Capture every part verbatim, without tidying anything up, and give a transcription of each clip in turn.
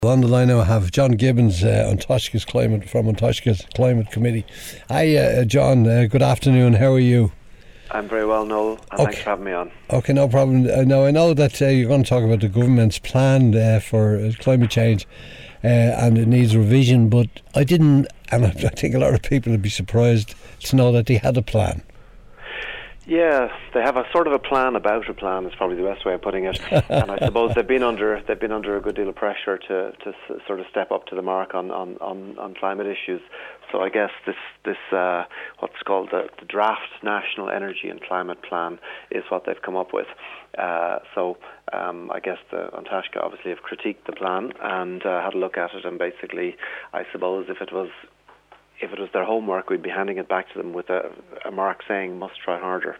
On the line now I have John Gibbons, uh, Antashka's Climate, from Antashka's Climate Committee. Hi uh, John, uh, good afternoon, how are you? I'm very well, Noel, and okay. Thanks for having me on. Okay, no problem. Uh, now I know that uh, you're going to talk about the government's plan uh, for uh, climate change uh, and it needs revision, but I didn't, and I think a lot of people would be surprised to know that they had a plan. Yeah, they have a sort of a plan about a plan is probably the best way of putting it. And I suppose they've been under they've been under a good deal of pressure to, to s- sort of step up to the mark on, on, on, on climate issues. So I guess this this uh, what's called the, the draft National Energy and Climate Plan is what they've come up with. Uh, so um, I guess the Antashka obviously have critiqued the plan and uh, had a look at it, and basically, I suppose if it was. If it was their homework, we'd be handing it back to them with a, a mark saying, must try harder.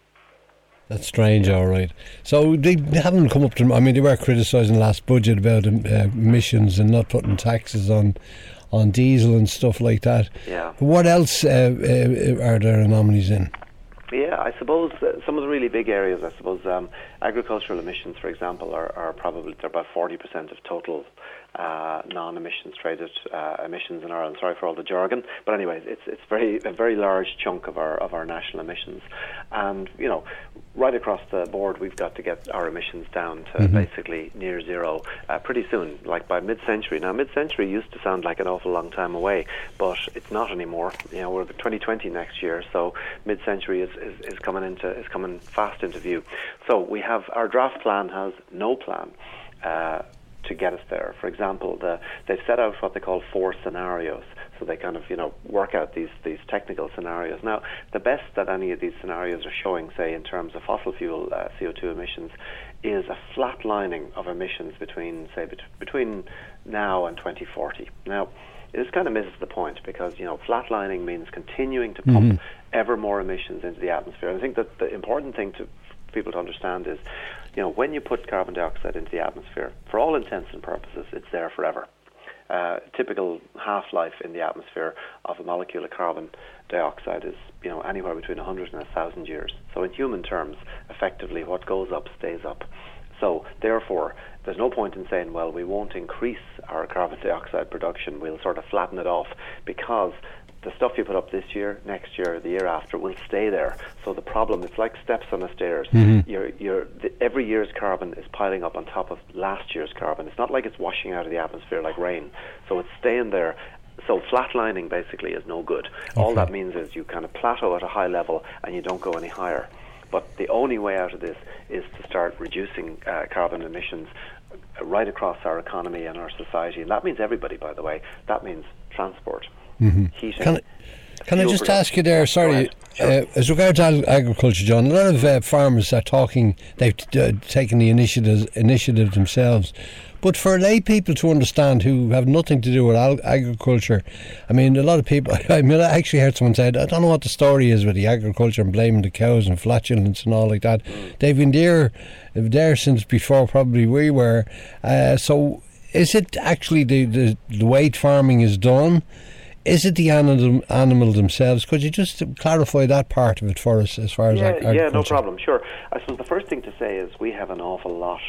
That's strange, all right. So they haven't come up to, I mean, they were criticising last budget about um, uh, emissions and not putting taxes on on diesel and stuff like that. Yeah. What else uh, uh, are there anomalies in? Yeah, I suppose uh, some of the really big areas, I suppose um, agricultural emissions, for example, are, are probably, they're about forty percent of total uh, non-emissions traded uh, emissions in Ireland. Sorry for all the jargon, but anyway, it's it's very a very large chunk of our of our national emissions, and you know, right across the board, we've got to get our emissions down to mm-hmm. basically near zero uh, pretty soon, like by mid-century. Now, mid-century used to sound like an awful long time away, but it's not anymore. You know, we're twenty twenty next year, so mid-century is, is, is coming into is coming fast into view. So we have our draft plan has no plan Uh, to get us there. For example, the, they've set out what they call four scenarios. So they kind of, you know, work out these, these technical scenarios. Now, the best that any of these scenarios are showing, say, in terms of fossil fuel uh, C O two emissions, is a flatlining of emissions between, say, bet- between now and twenty forty. Now, this kind of misses the point because, you know, flatlining means continuing to pump mm-hmm. ever more emissions into the atmosphere. And I think that the important thing to people to understand is, you know, when you put carbon dioxide into the atmosphere, for all intents and purposes, it's there forever. Uh, typical half-life in the atmosphere of a molecule of carbon dioxide is, you know, anywhere between one hundred and one thousand years. So in human terms, effectively, what goes up stays up. So therefore, there's no point in saying, well, we won't increase our carbon dioxide production, we'll sort of flatten it off, because the stuff you put up this year, next year, the year after will stay there. So the problem, it's like steps on the stairs. Mm-hmm. You're, you're, the, every year's carbon is piling up on top of last year's carbon. It's not like it's washing out of the atmosphere like rain. So it's staying there. So flatlining basically is no good. Okay. All that means is you kind of plateau at a high level and you don't go any higher. But the only way out of this is to start reducing uh, carbon emissions right across our economy and our society. And that means everybody, by the way. That means transport. Mm-hmm. Heating. Can I, can I just ask you there, sorry, sure. uh, as regards ag- agriculture, John, a lot of uh, farmers are talking, they've uh, taken the initiative, initiative themselves, but for lay people to understand who have nothing to do with ag- agriculture, I mean, a lot of people, I mean, I actually heard someone say, I don't know what the story is with the agriculture and blaming the cows and flatulence and all like that. Mm. They've been there, there since before probably we were, uh, so is it actually the, the, the way farming is done? Is it the animal, animal themselves? Could you just clarify that part of it for us as far as yeah, agriculture? Yeah, no problem, sure. I suppose the first thing to say is we have an awful lot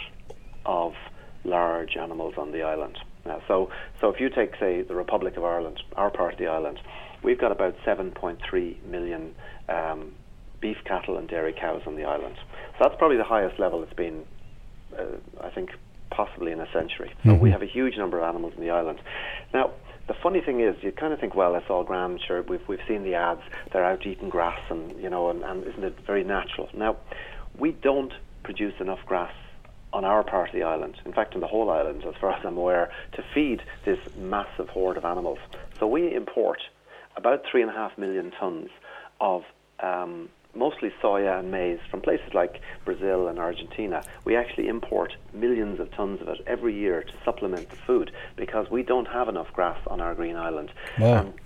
of large animals on the island. Now, so, so if you take, say, the Republic of Ireland, our part of the island, we've got about seven point three million um, beef cattle and dairy cows on the island. So that's probably the highest level it's been, uh, I think, possibly in a century. So mm-hmm. we have a huge number of animals on the island. Now, the funny thing is, you kind of think, well, that's all grand. Sure, we've we've seen the ads. They're out eating grass, and you know, and, and isn't it very natural? Now, we don't produce enough grass on our part of the island. In fact, on the whole island, as far as I'm aware, to feed this massive horde of animals. So we import about three and a half million tons of um, mostly soya and maize from places like Brazil and Argentina. We actually import millions of tons of it every year to supplement the food because we don't have enough grass on our green island. Wow. And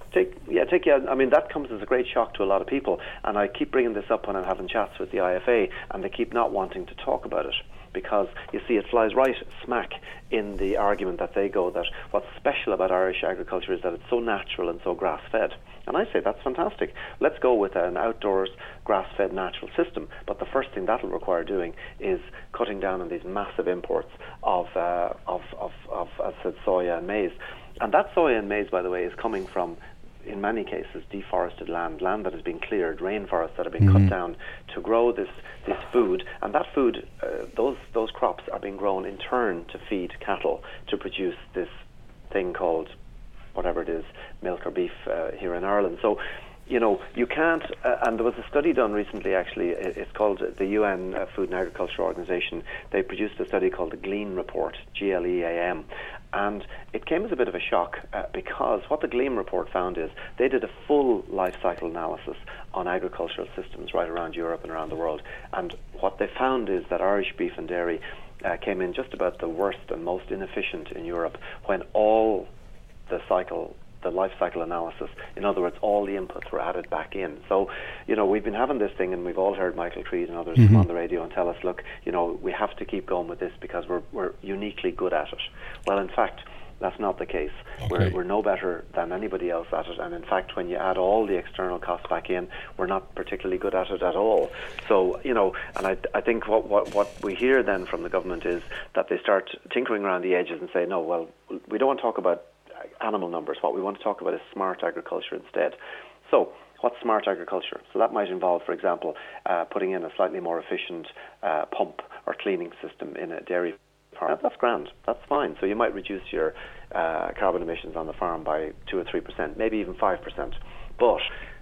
Take, yeah, take, yeah. I mean, that comes as a great shock to a lot of people, and I keep bringing this up when I'm having chats with the I F A, and they keep not wanting to talk about it, because, you see, it flies right smack in the argument that they go that what's special about Irish agriculture is that it's so natural and so grass-fed. And I say that's fantastic. Let's go with an outdoors, grass-fed, natural system, but the first thing that'll require doing is cutting down on these massive imports of, uh, of, of, of, as I said, soya and maize. And that soya and maize, by the way, is coming from, in many cases, deforested land, land that has been cleared, rainforests that have been mm-hmm. cut down to grow this, this food. And that food, uh, those those crops are being grown in turn to feed cattle to produce this thing called whatever it is, milk or beef uh, here in Ireland. So, you know, you can't, uh, and there was a study done recently, actually, it's called the U N uh, Food and Agriculture Organization. They produced a study called the GLEAN Report, G L E A M, and it came as a bit of a shock uh, because what the GLEAN Report found is they did a full life cycle analysis on agricultural systems right around Europe and around the world, and what they found is that Irish beef and dairy uh, came in just about the worst and most inefficient in Europe when all the cycle the life cycle analysis. In other words, all the inputs were added back in. So, you know, we've been having this thing, and we've all heard Michael Creed and others mm-hmm. come on the radio and tell us, look, you know, we have to keep going with this because we're we're uniquely good at it. Well, in fact, that's not the case. Okay. We're we're no better than anybody else at it, and in fact, when you add all the external costs back in, we're not particularly good at it at all. So, you know, and I I think what what what we hear then from the government is that they start tinkering around the edges and say, no, well, we don't want to talk about animal numbers. What we want to talk about is smart agriculture instead. So, what's smart agriculture? So that might involve, for example, uh, putting in a slightly more efficient uh, pump or cleaning system in a dairy farm. That's grand. That's fine. So you might reduce your uh, carbon emissions on the farm by two or three percent, maybe even five percent. But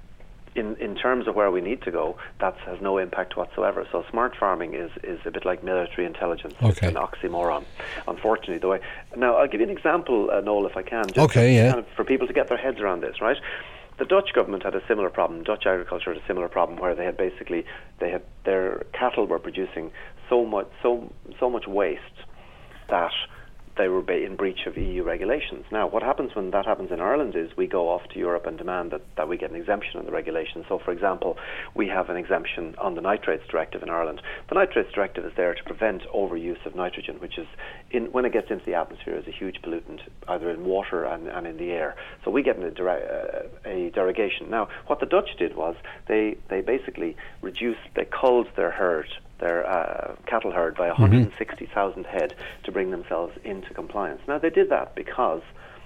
in in terms of where we need to go, that has no impact whatsoever. So smart farming is, is a bit like military intelligence. Okay. It's an oxymoron, unfortunately. The way now, I'll give you an example, uh, Noel, if I can. Just okay, yeah. Kind of for people to get their heads around this, right? The Dutch government had a similar problem. Dutch agriculture had a similar problem where they had basically they had their cattle were producing so much so so much waste that they were in breach of E U regulations. Now, what happens when that happens in Ireland is we go off to Europe and demand that, that we get an exemption on the regulations. So, for example, we have an exemption on the Nitrates Directive in Ireland. The Nitrates Directive is there to prevent overuse of nitrogen, which is, in, when it gets into the atmosphere, is a huge pollutant, either in water and, and in the air. So we get a, uh, a derogation. Now, what the Dutch did was they, they basically reduced, they culled their herd, their uh, cattle herd by one hundred sixty thousand mm-hmm. head to bring themselves into compliance. Now, they did that because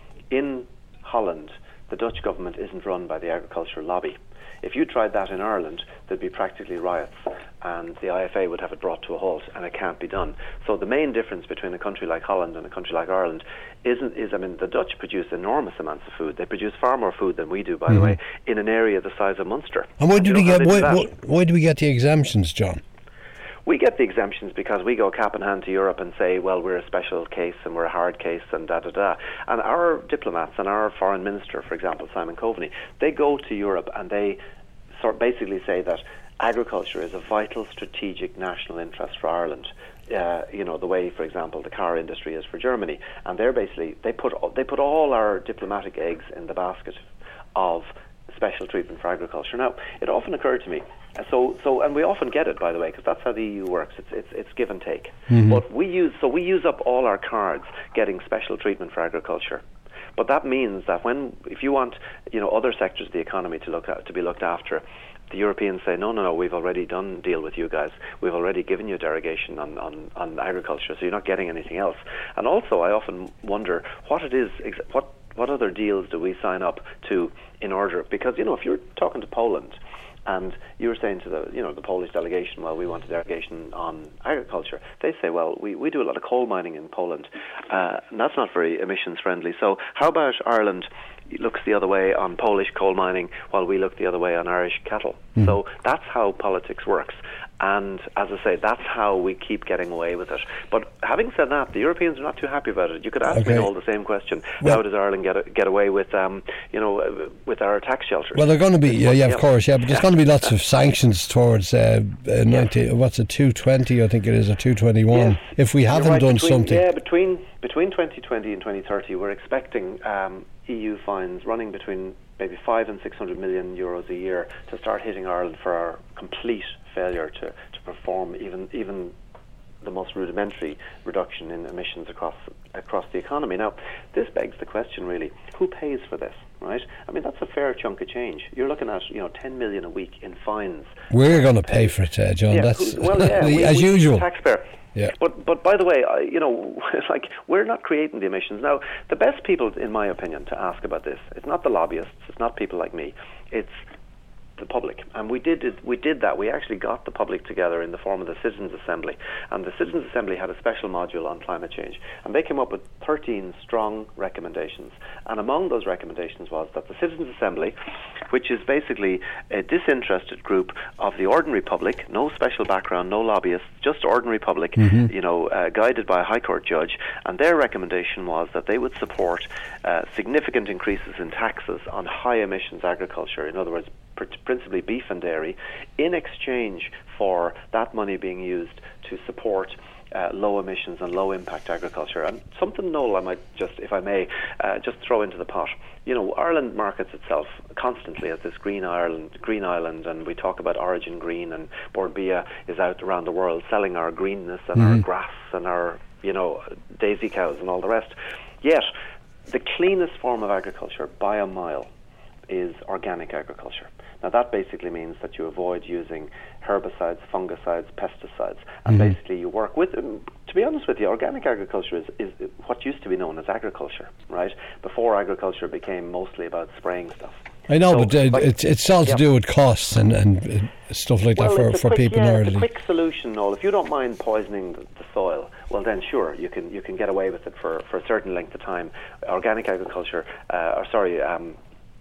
in Holland, the Dutch government isn't run by the agricultural lobby. If you tried that in Ireland, there'd be practically riots, and the I F A would have it brought to a halt, and it can't be done. So the main difference between a country like Holland and a country like Ireland isn't is I mean the Dutch produce enormous amounts of food. They produce far more food than we do, by mm-hmm. the way, in an area the size of Munster. And why do we get why, why, why do we get the exemptions, John? We get the exemptions because we go cap in hand to Europe and say, well, we're a special case and we're a hard case and da-da-da. And our diplomats and our foreign minister, for example, Simon Coveney, they go to Europe and they sort of basically say that agriculture is a vital strategic national interest for Ireland. Uh, you know, the way, for example, the car industry is for Germany. And they're basically, they put, they put all our diplomatic eggs in the basket of special treatment for agriculture. Now, it often occurred to me, so so, and we often get it, by the way, because that's how the E U works. It's it's it's give and take. Mm-hmm. But we use so we use up all our cards getting special treatment for agriculture. But that means that when if you want, you know, other sectors of the economy to look at, to be looked after, the Europeans say, no, no, no, we've already done deal with you guys. We've already given you derogation on, on, on agriculture, so you're not getting anything else. And also, I often wonder what it is, what what other deals do we sign up to in order? Because, you know, if you're talking to Poland and you were saying to the, you know, the Polish delegation, well, we want a derogation on agriculture, they say, well, we, we do a lot of coal mining in Poland, uh, and that's not very emissions friendly. So how about Ireland looks the other way on Polish coal mining while we look the other way on Irish cattle? Mm. So that's how politics works. And as I say, that's how we keep getting away with it. But having said that, the Europeans are not too happy about it. You could ask okay. me all the same question. Well, how does Ireland get get away with, um, you know, with our tax shelters? Well, they're going to be, yeah, yeah, of course, yeah. But there's going to be lots of sanctions towards uh, uh, ninety. Yes. What's it, two twenty? I think it is, or two twenty-one. Yes. If we haven't right. done between, something, yeah, between between twenty twenty and twenty thirty, we're expecting um, E U fines running between maybe five and six hundred million euros a year to start hitting Ireland for our complete failure to, to perform even even the most rudimentary reduction in emissions across across the economy. Now, this begs the question, really, who pays for this, right? I mean, that's a fair chunk of change. You're looking at, you know, ten million a week in fines. We're going to pay for it, uh, John. Yeah, that's who, well, yeah, we, as we, usual. Taxpayer. Yeah. But but by the way, I, you know, like we're not creating the emissions. Now, the best people, in my opinion, to ask about this, it's not the lobbyists, it's not people like me, it's the public. And we did it, we did that. We actually got the public together in the form of the Citizens Assembly. And the Citizens Assembly had a special module on climate change. And they came up with thirteen strong recommendations. And among those recommendations was that the Citizens Assembly, which is basically a disinterested group of the ordinary public, no special background, no lobbyists, just ordinary public, mm-hmm. you know, uh, guided by a High Court judge. And their recommendation was that they would support uh, significant increases in taxes on high emissions agriculture. In other words, principally beef and dairy, in exchange for that money being used to support uh, low emissions and low impact agriculture. And something, Noel, I might just, if I may, uh, just throw into the pot. You know, Ireland markets itself constantly as this green Ireland, green island, and we talk about Origin Green, and Bord Bia is out around the world selling our greenness and mm. our grass and our, you know, daisy cows and all the rest. Yet, the cleanest form of agriculture by a mile is organic agriculture. Now that basically means that you avoid using herbicides, fungicides, pesticides, and mm-hmm. basically you work with, um, to be honest with you, organic agriculture is, is what used to be known as agriculture, right? Before agriculture became mostly about spraying stuff. I know, so, but uh, like, it's it's all to yep. do with costs and, and uh, stuff like well, that for, for quick, people yeah, in it's a Ireland. quick solution, Noel. If you don't mind poisoning the, the soil, well then sure, you can you can get away with it for, for a certain length of time. Organic agriculture, uh, or sorry, um,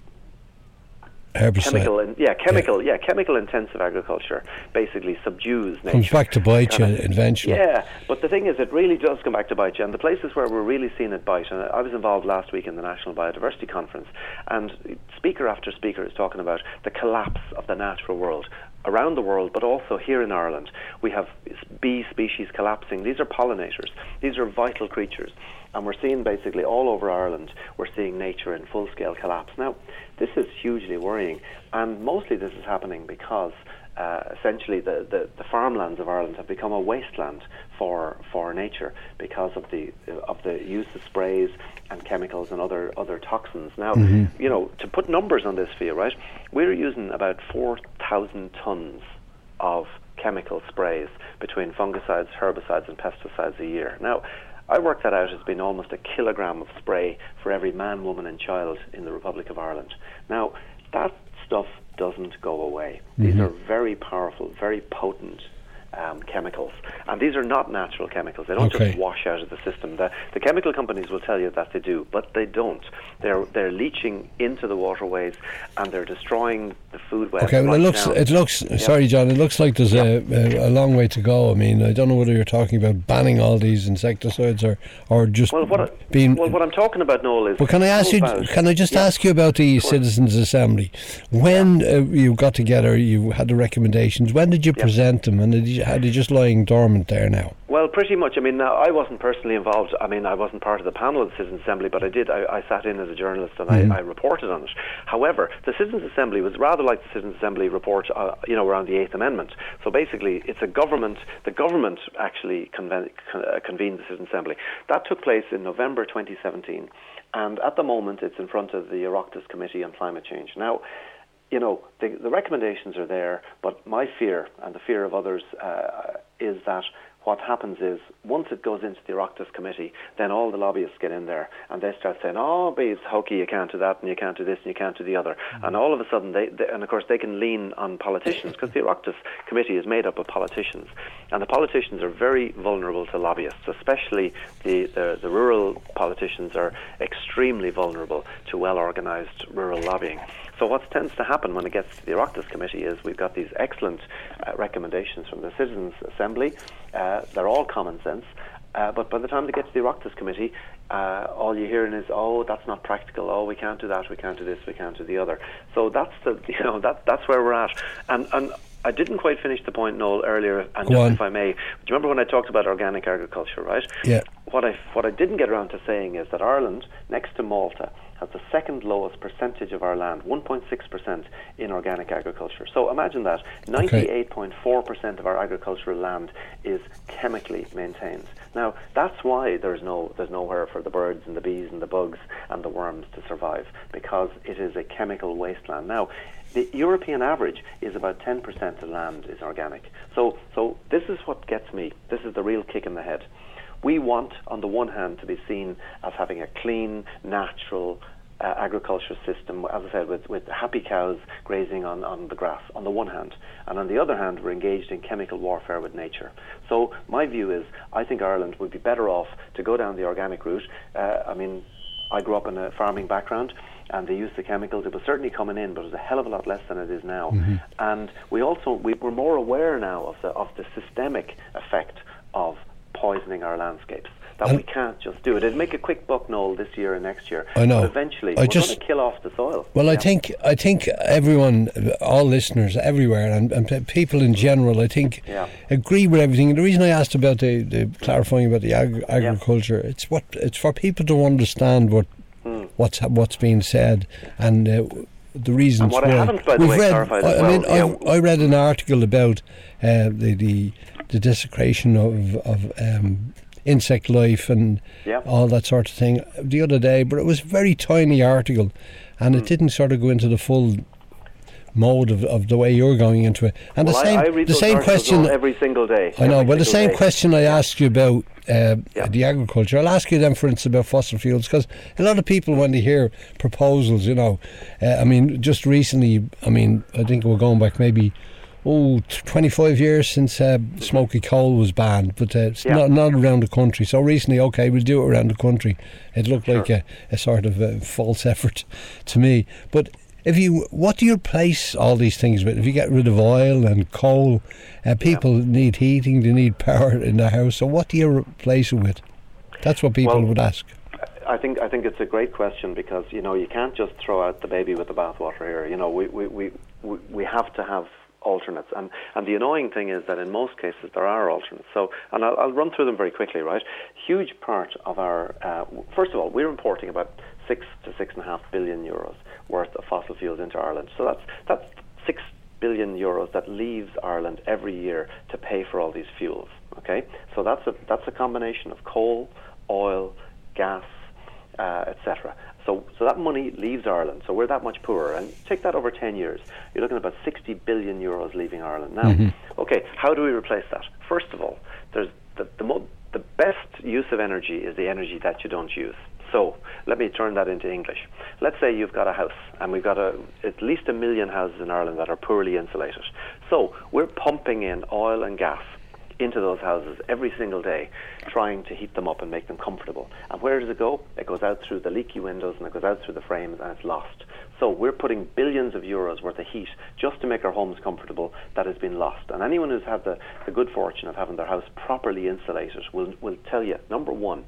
Herbicide. Chemical, in, yeah, chemical, yeah. yeah, chemical-intensive agriculture basically subdues nature. Comes back to bite you eventually. Yeah, but the thing is, it really does come back to bite you. And the places where we're really seeing it bite, and I was involved last week in the National Biodiversity Conference, and speaker after speaker is talking about the collapse of the natural world around the world, but also here in Ireland. We have bee species collapsing. These are pollinators. These are vital creatures. And we're seeing basically all over Ireland, we're seeing nature in full-scale collapse. Now, this is hugely worrying, and mostly this is happening because uh, essentially the, the, the farmlands of Ireland have become a wasteland for for nature because of the of the use of sprays and chemicals and other other toxins. Now, mm-hmm. you know, to put numbers on this for you, right? We're using about four thousand tons of chemical sprays between fungicides, herbicides, and pesticides a year. Now, I worked that out as being almost a kilogram of spray for every man, woman and child in the Republic of Ireland. Now, that stuff doesn't go away. Mm-hmm. These are very powerful, very potent um, chemicals. And these are not natural chemicals. They don't okay. just wash out of the system. The, the chemical companies will tell you that they do, but they don't. They're they're leaching into the waterways and they're destroying the food web. Okay, well, right it looks, now. it looks, Yep. sorry John, it looks like there's Yep. a, a, a long way to go. I mean, I don't know whether you're talking about banning all these insecticides or, or just well, what I, being... Well, what I'm talking about, Noel, is... But can I ask you, about, can I just yeah, ask you about the Citizens Assembly? When uh, you got together, you had the recommendations, when did you Yep. present them, and did you, are they just lying dormant there now? Well, pretty much. I mean, now, I wasn't personally involved. I mean, I wasn't part of the panel of the Citizens Assembly, but I did. I, I sat in as a journalist and mm-hmm. I, I reported on it. However, the Citizens Assembly was rather like the Citizens Assembly report, uh, you know, around the Eighth Amendment. So basically, it's a government. The government actually conven- con- uh, convened the Citizens Assembly. That took place in November twenty seventeen, and at the moment, it's in front of the Oireachtas Committee on Climate Change. Now, you know, the, the recommendations are there, but my fear and the fear of others uh, is that what happens is, once it goes into the Oireachtas Committee, then all the lobbyists get in there and they start saying, oh, but it's hokey, you can't do that and you can't do this and you can't do the other. Mm-hmm. And all of a sudden, they, they and of course they can lean on politicians because the Oireachtas Committee is made up of politicians. And the politicians are very vulnerable to lobbyists, especially the, the, the rural politicians are extremely vulnerable to well-organised rural lobbying. So what tends to happen when it gets to the Oireachtas Committee is we've got these excellent uh, recommendations from the Citizens Assembly. Uh, they're all common sense. Uh, but by the time they get to the Oireachtas Committee, uh, all you're hearing is, oh, that's not practical. Oh, we can't do that. We can't do this. We can't do the other. So that's the, you know, that that's where we're at. And and I didn't quite finish the point, Noel, earlier. And just if I may, do you remember when I talked about organic agriculture, right? Yeah. what I what I didn't get around to saying is that Ireland, next to Malta, has the second lowest percentage of our land, one point six percent, in organic agriculture. So imagine that, ninety-eight point four percent of our agricultural land is chemically maintained. Now, that's why there's no there's nowhere for the birds and the bees and the bugs and the worms to survive, because it is a chemical wasteland. Now, the European average is about ten percent of land is organic. So, so this is what gets me. This is the real kick in the head. We want, on the one hand, to be seen as having a clean, natural uh, agriculture system, as I said, with, with happy cows grazing on, on the grass, on the one hand. And on the other hand, we're engaged in chemical warfare with nature. So my view is, I think Ireland would be better off to go down the organic route. Uh, I mean, I grew up in a farming background, and they used the chemicals. It was certainly coming in, but it was a hell of a lot less than it is now. Mm-hmm. And we also, we, we're more aware now of the, of the systemic effect of poisoning our landscapes, that and we can't just do it. It'd make a quick buck, Noel, this year and next year. I know. But eventually, I we're just, going to kill off the soil. Well, yeah. I think I think everyone, all listeners everywhere, and, and people in general, I think, yeah. agree with everything. And the reason I asked about the, the clarifying about the ag- agriculture, yeah. it's what it's for people to understand what mm. what's what's being said and uh, the reasons and what why. I haven't, by the We've way, read, clarified I, as well. I mean, yeah. I, I read an article about uh, the, the the desecration of of um, insect life and yeah. all that sort of thing the other day, but it was a very tiny article, and mm. it didn't sort of go into the full mode of, of the way you're going into it. And well, the same, I, I read the those same question every single day. I know, but the same day. question I asked you about uh, yeah. the agriculture, I'll ask you then, for instance, about fossil fuels, because a lot of people, when they hear proposals, you know, uh, I mean, just recently, I mean, I think we're going back maybe. Oh, twenty-five years since uh, smoky coal was banned, but uh, it's yeah. not not around the country. So recently, okay, we'll do it around the country. It looked sure. like a, a sort of a false effort to me. But if you, what do you replace all these things with? If you get rid of oil and coal, uh, people yeah. need heating, they need power in their house. So what do you replace it with? That's what people well, would ask. I think I think it's a great question, because you know you can't just throw out the baby with the bathwater here. You know we we we we, we have to have alternates, and and the annoying thing is that in most cases there are alternates. So, and I'll, I'll run through them very quickly. Right, huge part of our uh, first of all, we're importing about six to six and a half billion euros worth of fossil fuels into Ireland. So that's that's six billion euros that leaves Ireland every year to pay for all these fuels. Okay, so that's a that's a combination of coal, oil, gas, uh, et cetera. So, so that money leaves Ireland. So we're that much poorer. And take that over ten years. You're looking at about sixty billion euros leaving Ireland. Now, mm-hmm. okay, how do we replace that? First of all, there's the the, mo- the best use of energy is the energy that you don't use. So let me turn that into English. Let's say you've got a house, and we've got a, at least a million houses in Ireland that are poorly insulated. So we're pumping in oil and gas into those houses every single day, trying to heat them up and make them comfortable. And where does it go? It goes out through the leaky windows, and it goes out through the frames, and it's lost. So we're putting billions of euros worth of heat just to make our homes comfortable that has been lost. And anyone who's had the, the good fortune of having their house properly insulated will will tell you, number one,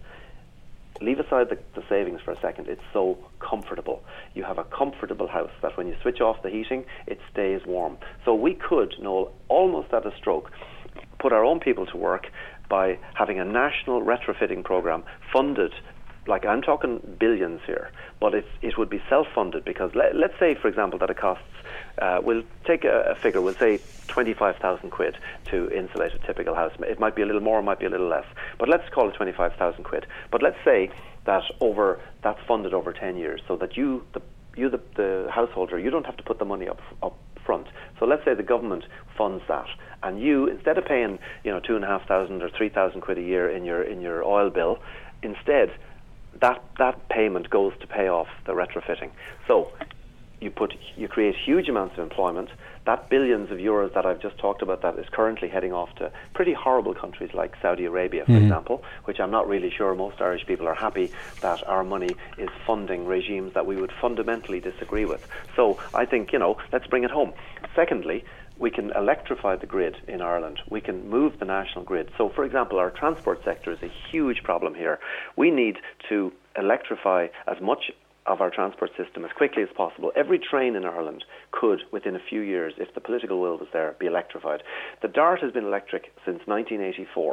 leave aside the, the savings for a second, it's so comfortable. You have a comfortable house that when you switch off the heating, it stays warm. So we could, Noel, almost at a stroke, put our own people to work by having a national retrofitting program funded. Like, I'm talking billions here, but it's, it would be self-funded, because let, let's say, for example, that it costs, uh, we'll take a, a figure, we'll say twenty-five thousand quid to insulate a typical house. It might be a little more, it might be a little less, but let's call it twenty-five thousand quid. But let's say that over that's funded over ten years, so that you, the you the, the householder, you don't have to put the money up up front. So let's say the government funds that, and you, instead of paying, you know, two and a half thousand or three thousand quid a year in your in your oil bill, instead that that payment goes to pay off the retrofitting. So you put you create huge amounts of employment. That billions of euros that I've just talked about, that is currently heading off to pretty horrible countries like Saudi Arabia, for mm-hmm. example, which I'm not really sure most Irish people are happy that our money is funding regimes that we would fundamentally disagree with. So I think, you know, let's bring it home. Secondly, we can electrify the grid in Ireland. We can move the national grid. So, for example, our transport sector is a huge problem here. We need to electrify as much of our transport system as quickly as possible. Every train in Ireland could, within a few years, if the political will was there, be electrified. The DART has been electric since nineteen eighty-four.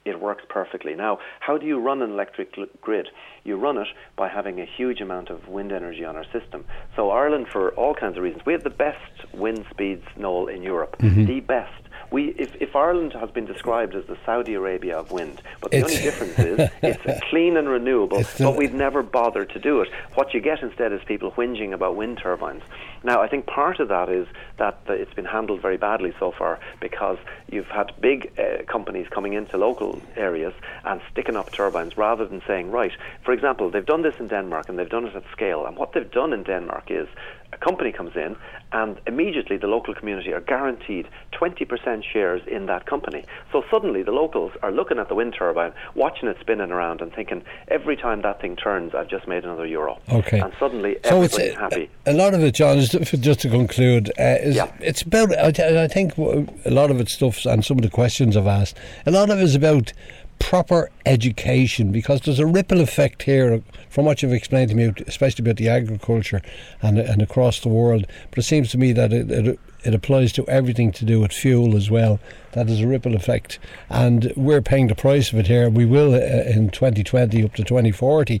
it works perfectly. Now, how do you run an electric grid? You run it by having a huge amount of wind energy on our system. So Ireland, for all kinds of reasons, we have the best wind speeds, Noel, in Europe, mm-hmm. the best. We, if, if Ireland has been described as the Saudi Arabia of wind, but the it's only difference is it's clean and renewable, but we've never bothered to do it. What you get instead is people whinging about wind turbines. Now, I think part of that is that the, it's been handled very badly so far, because you've had big uh, companies coming into local areas and sticking up turbines rather than saying, right, for example, they've done this in Denmark and they've done it at scale. And what they've done in Denmark is a company comes in and immediately the local community are guaranteed twenty percent shares in that company. So suddenly the locals are looking at the wind turbine, watching it spinning around and thinking, every time that thing turns, I've just made another euro. Okay. And suddenly so everybody's it's, happy. A lot of it, John, is, just to conclude, uh, is yeah. it's about, I, I think a lot of it's stuff, and some of the questions I've asked, a lot of it is about proper education, because there's a ripple effect here from what you've explained to me, especially about the agriculture and and across the world. But it seems to me that it, it it applies to everything to do with fuel as well. That is a ripple effect, and we're paying the price of it here. We will uh, in twenty twenty up to twenty forty,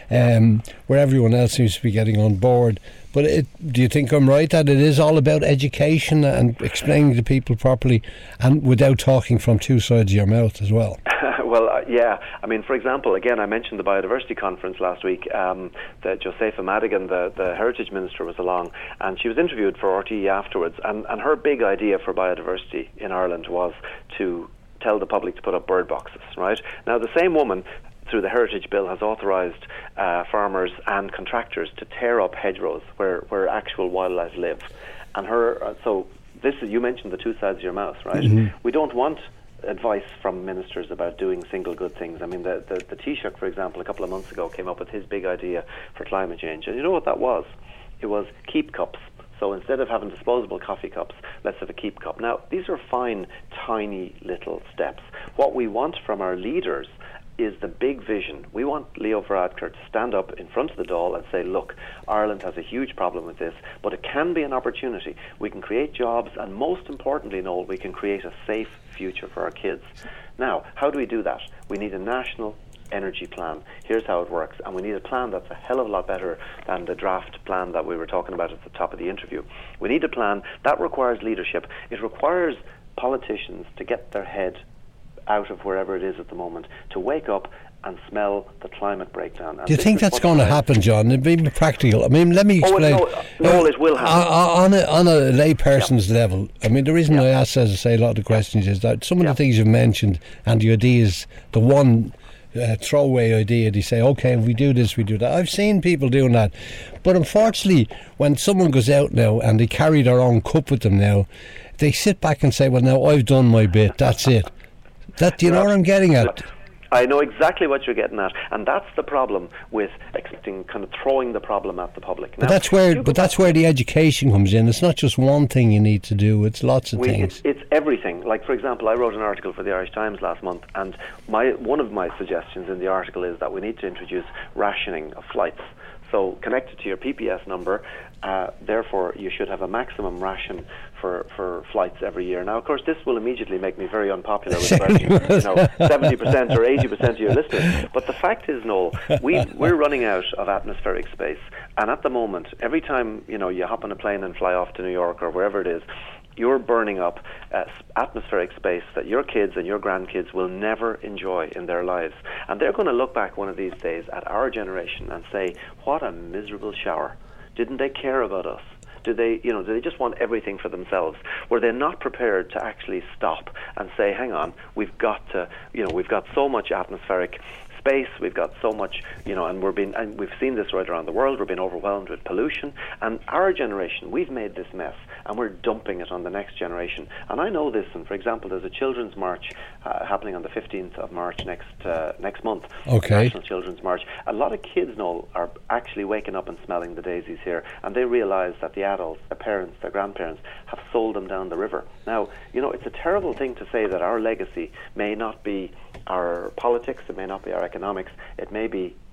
um, where everyone else seems to be getting on board. But it, do you think I'm right that it is all about education and explaining to people properly, and without talking from two sides of your mouth as well? Well, uh, yeah. I mean, for example, again, I mentioned the biodiversity conference last week. Um, the Josepha Madigan, the, the Heritage Minister, was along, and she was interviewed for R T E afterwards. And, and her big idea for biodiversity in Ireland was to tell the public to put up bird boxes, right? Now, the same woman, through the Heritage Bill, has authorised uh, farmers and contractors to tear up hedgerows where, where actual wildlife live. And her, uh, so this is, you mentioned the two sides of your mouth, right? Mm-hmm. We don't want advice from ministers about doing single good things. I mean, the, the, the Taoiseach, for example, a couple of months ago came up with his big idea for climate change. And you know what that was? It was keep cups. So instead of having disposable coffee cups, let's have a keep cup. Now, these are fine, tiny little steps. What we want from our leaders is the big vision. We want Leo Varadkar to stand up in front of the Dáil and say, look, Ireland has a huge problem with this, but it can be an opportunity. We can create jobs, and most importantly, Noel, we can create a safe future for our kids. Now, how do we do that? We need a national energy plan. Here's how it works. And we need a plan that's a hell of a lot better than the draft plan that we were talking about at the top of the interview. We need a plan that requires leadership. It requires politicians to get their head out of wherever it is at the moment, to wake up and smell the climate breakdown. And do you think that's going to happen, John? It'd be practical. I mean, let me explain. Oh, no, no, it will happen. On a, on a layperson's yeah. level, I mean, the reason yeah. I asked, as I say, a lot of the questions is that some of yeah. the things you've mentioned and the ideas, the one uh, throwaway idea, they say, okay, if we do this, we do that. I've seen people doing that. But unfortunately, when someone goes out now and they carry their own cup with them now, they sit back and say, well, now I've done my bit, that's it. That, do you know what I'm getting at? I know exactly what you're getting at, and that's the problem with expecting, kind of throwing the problem at the public. Now, but that's where, but that's where the education comes in. It's not just one thing you need to do; it's lots of we, things. It's, it's everything. Like, for example, I wrote an article for the Irish Times last month, and my one of my suggestions in the article is that we need to introduce rationing of flights. So, connected to your P P S number, uh, therefore, you should have a maximum ration for, for flights every year. Now, of course, this will immediately make me very unpopular with about, you know, seventy percent or eighty percent of your listeners. But the fact is, Noel, we, we're running out of atmospheric space. And at the moment, every time, you know, you hop on a plane and fly off to New York or wherever it is, you're burning up uh, atmospheric space that your kids and your grandkids will never enjoy in their lives. And they're going to look back one of these days at our generation and say, what a miserable shower. Didn't they care about us? Do they, you know, do they just want everything for themselves? Were they not prepared to actually stop and say, hang on, we've got to, you know, we've got so much atmospheric space, we've got so much, you know, and we're being, and we've seen this right around the world, we're being overwhelmed with pollution, and our generation, we've made this mess, and we're dumping it on the next generation. And I know this, and for example, there's a children's march uh, happening on the fifteenth of March next uh, next month, okay. National Children's March. A lot of kids, Noel, are actually waking up and smelling the daisies here, and they realise that the adults, their parents, their grandparents, have sold them down the river. Now, you know, it's a terrible thing to say that our legacy may not be our politics, it may not be our economics, it may be the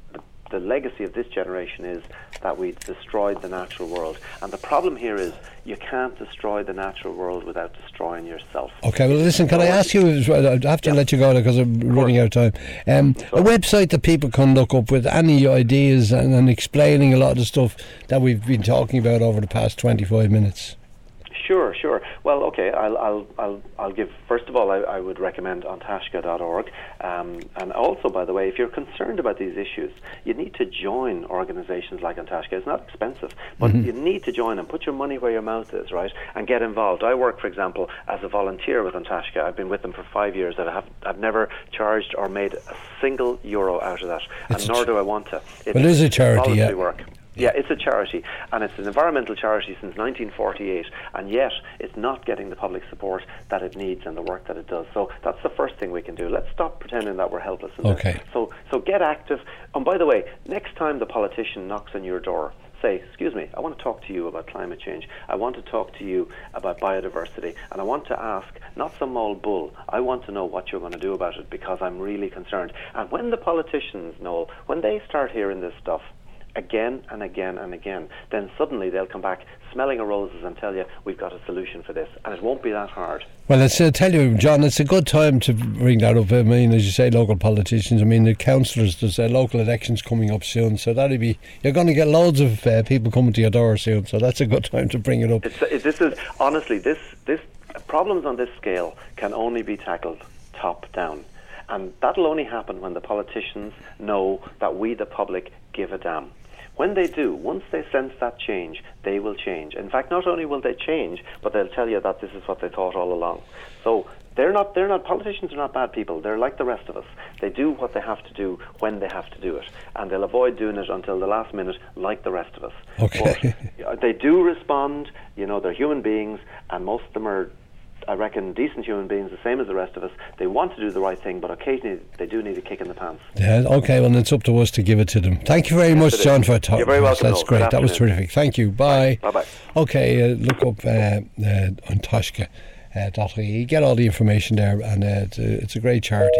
the legacy of this generation is that we destroyed the natural world. And the problem here is you can't destroy the natural world without destroying yourself. Okay, well listen, can I ask you, I have to yeah. let you go because I'm running out of time. Um, a website that people can look up with any ideas and, and explaining a lot of the stuff that we've been talking about over the past twenty-five minutes. Sure, sure. Well, okay, I'll, I'll, I'll, I'll give, first of all, I, I would recommend An Taisce dot org. Um, and also, by the way, if you're concerned about these issues, you need to join organisations like An Taisce. It's not expensive, but mm-hmm. you need to join and put your money where your mouth is, right? And get involved. I work, for example, as a volunteer with An Taisce. I've been with them for five years. I have, I've never charged or made a single euro out of that, it's and nor ch- do I want to. It's but it is a charity, voluntary yeah. work. Yeah, it's a charity, and it's an environmental charity since nineteen forty-eight, and yet it's not getting the public support that it needs and the work that it does. So that's the first thing we can do. Let's stop pretending that we're helpless in okay. this. So, so get active. And by the way, next time the politician knocks on your door, say, excuse me, I want to talk to you about climate change. I want to talk to you about biodiversity, and I want to ask, not some old bull, I want to know what you're going to do about it because I'm really concerned. And when the politicians, Noel, when they start hearing this stuff, again and again and again, then suddenly they'll come back smelling of roses and tell you we've got a solution for this, and it won't be that hard. Well, let's uh, tell you, John, it's a good time to bring that up. I mean, as you say, local politicians, I mean, the councillors, there's uh, local elections coming up soon, so that'll be, you're going to get loads of uh, people coming to your door soon, so that's a good time to bring it up. It's, it, this is, honestly, this, this problems on this scale can only be tackled top down. And that'll only happen when the politicians know that we, the public, give a damn. When they do, once they sense that change, they will change. In fact, not only will they change, but they'll tell you that this is what they thought all along. So they're not, they're not, politicians are not bad people. They're like the rest of us. They do what they have to do when they have to do it. And they'll avoid doing it until the last minute, like the rest of us. Okay. But they do respond, you know, they're human beings, and most of them are, I reckon, decent human beings, the same as the rest of us. They want to do the right thing, but occasionally they do need a kick in the pants. Yeah, okay, well, it's up to us to give it to them. Thank you very yes, much, John, for talking. You're very welcome. That's great. That was terrific. Thank you. Bye. Bye bye. Okay, uh, look up uh, uh, An Taisce dot I E. Get all the information there, and uh, it's, a, it's a great charity.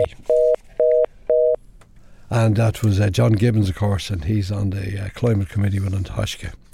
And that was uh, John Gibbons, of course, and he's on the uh, Climate Committee with An Taisce.